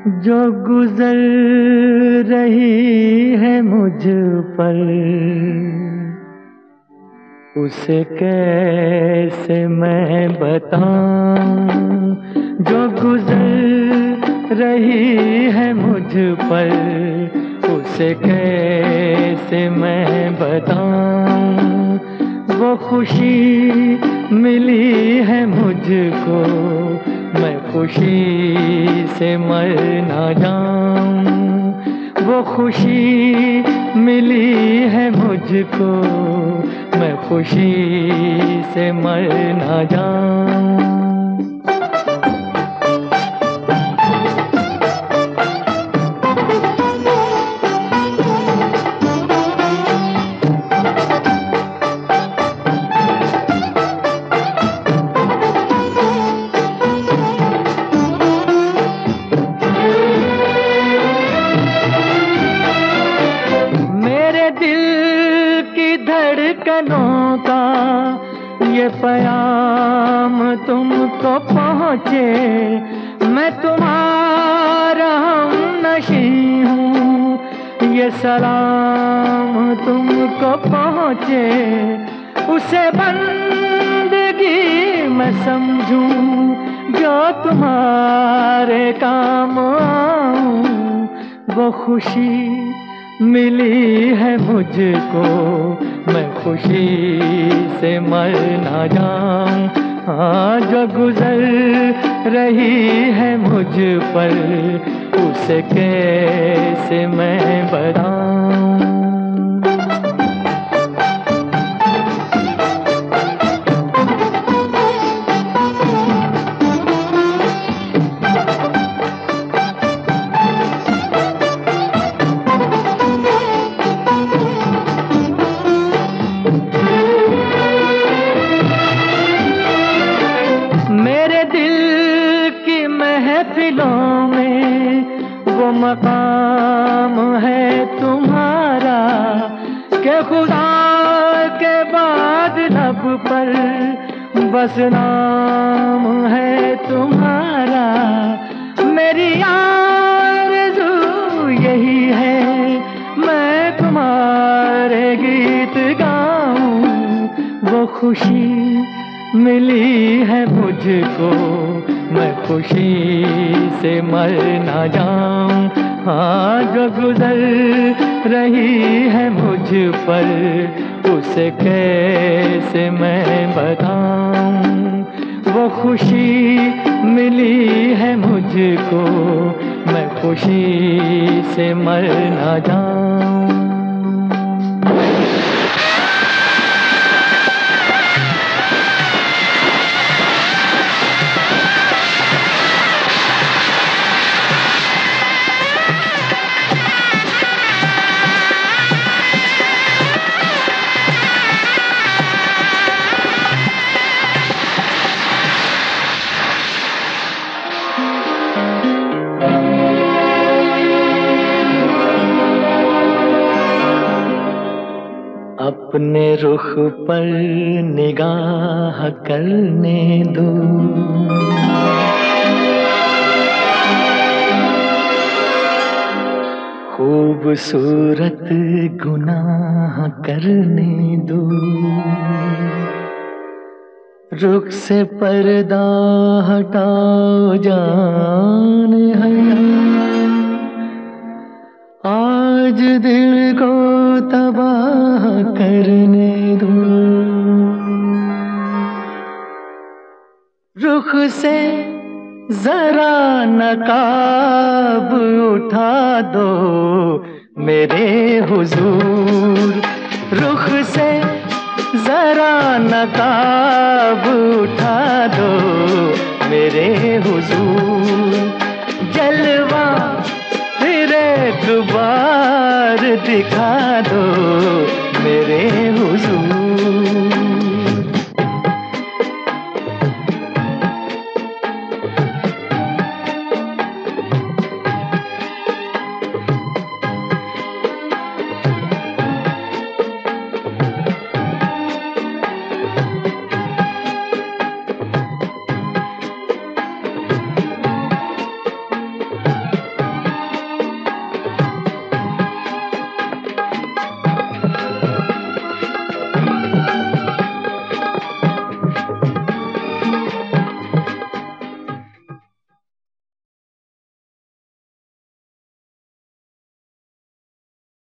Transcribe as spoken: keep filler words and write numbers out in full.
जो गुजर रही है मुझ पर, उसे कैसे मैं बताऊं। जो गुजर रही है मुझ पर, उसे कैसे मैं बताऊं। वो खुशी मिली है मुझको, मैं खुशी से मर ना जाऊं। वो खुशी मिली है मुझको, मैं खुशी से मर ना जाऊं। धड़कनों का ये प्याम तुमको पहुँचे, मैं तुम्हारा हमनशी हूँ। ये सलाम तुमको पहुँचे, उसे बंदगी मैं समझूं, जो तुम्हारे काम आऊं। वो खुशी मिली है मुझको, मैं खुशी से मर ना जाऊं। हाँ, जो गुजर रही है मुझ पर, उसे कैसे मैं बताऊं। महफिलों में वो मकाम है तुम्हारा, के खुदा के बाद लब पर बस नाम है तुम्हारा। मेरी आरज़ू यही है, मैं तुम्हारे गीत गाऊं। वो खुशी मिली है मुझको, मैं खुशी से मर ना जाऊं। हाँ, जो गुजर रही है मुझ पर, उसे कैसे मैं बताऊं। वो खुशी मिली है मुझको, मैं खुशी से मर ना जाऊं। अपने रुख पर निगाह करने दो, खूबसूरत गुनाह करने दो। रुख से पर्दा हटाओ जान हया, आज दिल को तबाह करने दो। रुख से जरा नकाब उठा दो मेरे हुजूर। रुख से जरा नकाब उठा दो मेरे हुजूर। जलवा फिर एक बार दिखा दो